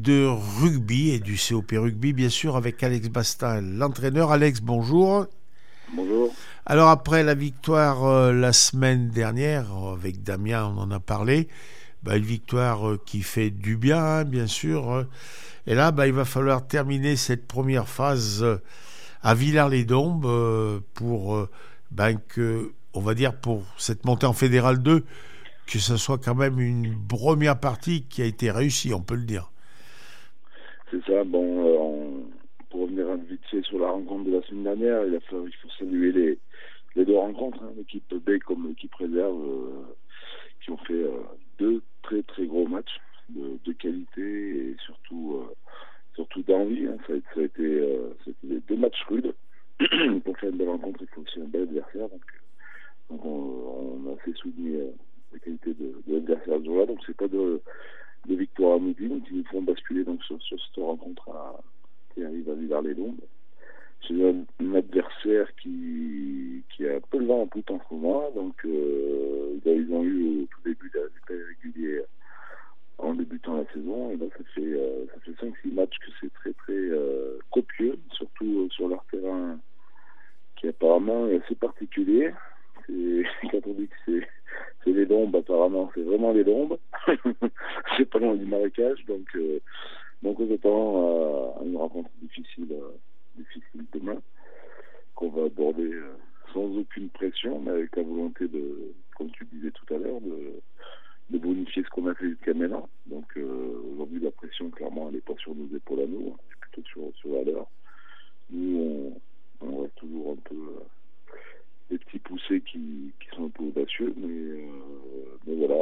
de rugby et du COP Rugby, bien sûr, avec Alex Bastin, l'entraîneur. Alex, bonjour. Bonjour. Alors, après la victoire la semaine dernière, avec Damien, on en a parlé, une victoire qui fait du bien, hein, bien sûr. Et là, il va falloir terminer cette première phase à Villars-les-Dombes pour que, on va dire, pour cette montée en Fédéral 2, que ce soit quand même une première partie qui a été réussie, on peut le dire. C'est ça. Pour revenir vite fait sur la rencontre de la semaine dernière, il faut saluer les deux rencontres, hein, l'équipe B comme l'équipe réserve, qui ont fait deux très très gros matchs de qualité et surtout d'envie. Hein. Ça a été des deux matchs rudes. Pour faire une belle rencontre, il faut aussi un bel adversaire. Donc on a assez souligné la qualité de l'adversaire ce jour-là. Donc c'est pas de victoires à Moudine qui nous font basculer donc sur cette rencontre qui arrive à Villars-les-Dombes. C'est un adversaire qui a un peu le vent en poupe en ce moment. Donc ils ont eu au tout début des résultats réguliers en débutant la saison. Et là ça fait 5-6 matchs que c'est très très copieux, surtout sur leur terrain qui apparemment est assez particulier. Quand on dit que c'est les Dombes, apparemment c'est vraiment les Dombes. C'est pas loin du marécage, donc on s'attend à une rencontre difficile demain, qu'on va aborder sans aucune pression, mais avec la volonté de, comme tu disais tout à l'heure, de bonifier ce qu'on a fait jusqu'à maintenant. Donc aujourd'hui la pression clairement elle n'est pas sur nos épaules à nous, hein, c'est plutôt sur la leur. Nous on reste toujours un peu des petits poussés qui sont un peu audacieux, mais voilà,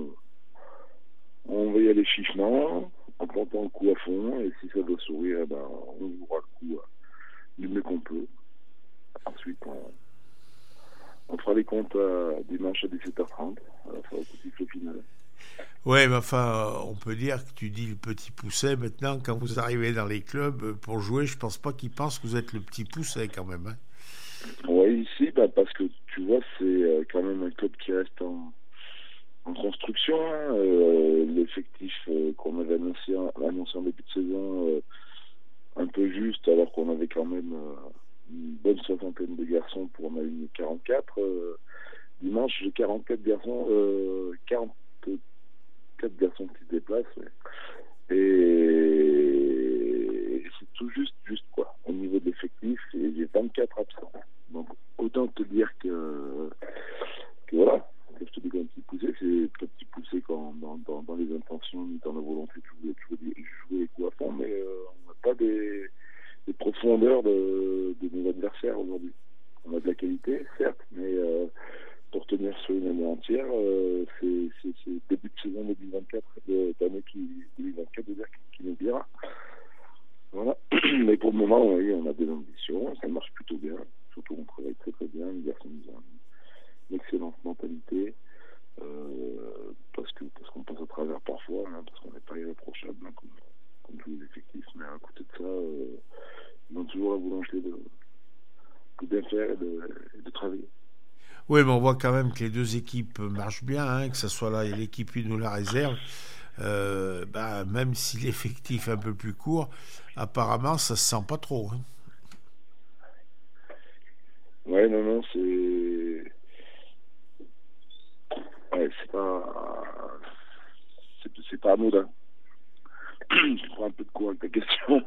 on va y aller chichement, en plantant le coup à fond, et si ça doit sourire, on jouera le coup du mieux qu'on peut. Ensuite, on fera les comptes dimanche à 17h30, à la fin au petit sifflet final. Ouais, mais enfin, on peut dire que tu dis le petit pousset. Maintenant, quand vous arrivez dans les clubs pour jouer, je pense pas qu'ils pensent que vous êtes le petit pousset quand même. Hein. Oui, ici, parce que tu vois, c'est quand même un club qui reste en construction. Hein. L'effectif qu'on avait annoncé en début de saison, un peu juste, alors qu'on avait quand même une bonne soixantaine de garçons pour en aligner 44. Dimanche, j'ai 44 garçons, 44 garçons qui se déplacent. Ouais. Et c'est tout juste quoi, au niveau de l'effectif, et j'ai 24 absents. Donc autant te dire que voilà, comme je te dis un petit poussé, c'est un petit poussé dans les intentions, dans la volonté de jouer les coups à fond, mais on n'a pas des profondeurs de nos adversaires aujourd'hui. On a de la qualité, certes, mais pour tenir sur une année entière, c'est début de saison 2024, d'année 2024 qui nous dira. Voilà. Mais pour le moment, oui, on a des ambitions, ça marche plutôt bien. Surtout, on travaille très très bien. Les garçons nous ont une excellente mentalité, parce qu'on passe à travers parfois, hein, parce qu'on n'est pas irréprochable, hein, comme tous les effectifs. Mais à côté de ça, ils ont toujours la volonté de bien faire et de travailler. Oui, mais on voit quand même que les deux équipes marchent bien, hein, que ce soit là l'équipe 1 ou la réserve. Même si l'effectif est un peu plus court, apparemment, ça se sent pas trop. Hein. Ouais, non, c'est pas anodin. Je prends un peu de cours avec ta question.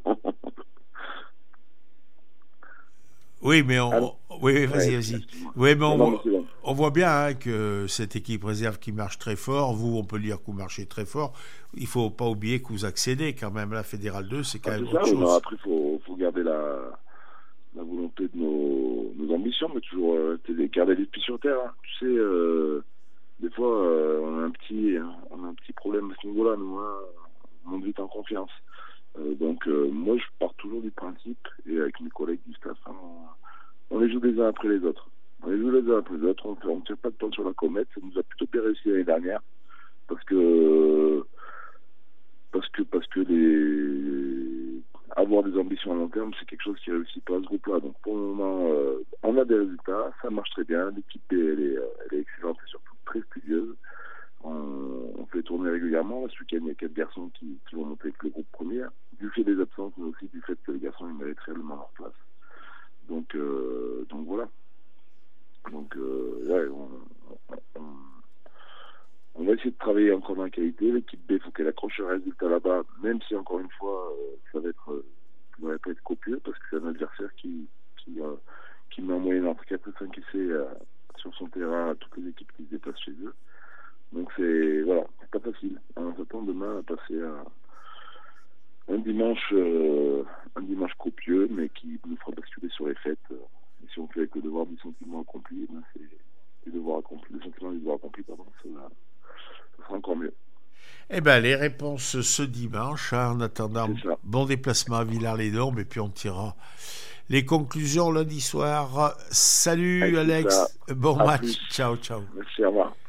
Oui, mais oui, vas-y. Oui, mais bon. on voit bien hein, que cette équipe réserve qui marche très fort, vous, on peut dire que vous marchez très fort. Il faut pas oublier que vous accédez quand même à la Fédérale 2, c'est quand même autre chose. Non, après, faut garder la volonté de nos ambitions, mais toujours garder les pieds sur terre. Hein. Tu sais, des fois, on a un petit problème à ce niveau-là, nous, hein, on monte vite en confiance. Donc moi je pars toujours du principe, et avec mes collègues du staff, hein, on les joue les uns après les autres. On ne tire pas de temps sur la comète. Ça nous a plutôt bien réussi l'année dernière, parce que avoir des ambitions à long terme, c'est quelque chose qui réussit pas à ce groupe-là. Donc pour le moment, on a des résultats, ça marche très bien. L'équipe elle est excellente et surtout très studieuse. On fait tourner régulièrement. Ce week-end, il y a 4 garçons qui vont monter avec le groupe premier, du fait des absences, mais aussi du fait que les garçons ils méritent réellement leur place. Donc voilà. Donc ouais, on va essayer de travailler encore dans la qualité. L'équipe B, il faut qu'elle accroche un résultat là-bas, même si encore une fois, ça va pas être copieux, parce que c'est un adversaire qui met en moyenne entre 4 et 5 essais sur son terrain à toutes les équipes qui se déplacent chez eux. Donc c'est pas facile. On s'attend demain à passer à un dimanche copieux, mais qui nous fera basculer sur les fêtes. Et si on fait avec le devoir du sentiment accompli, c'est le sentiment du devoir accompli, pardon, ça sera encore mieux. Eh ben, les réponses ce dimanche. En attendant, bon déplacement à Villars-les-Dorbes, et puis on tirera les conclusions lundi soir. Salut Alex, bon match. Ciao. Merci, au revoir.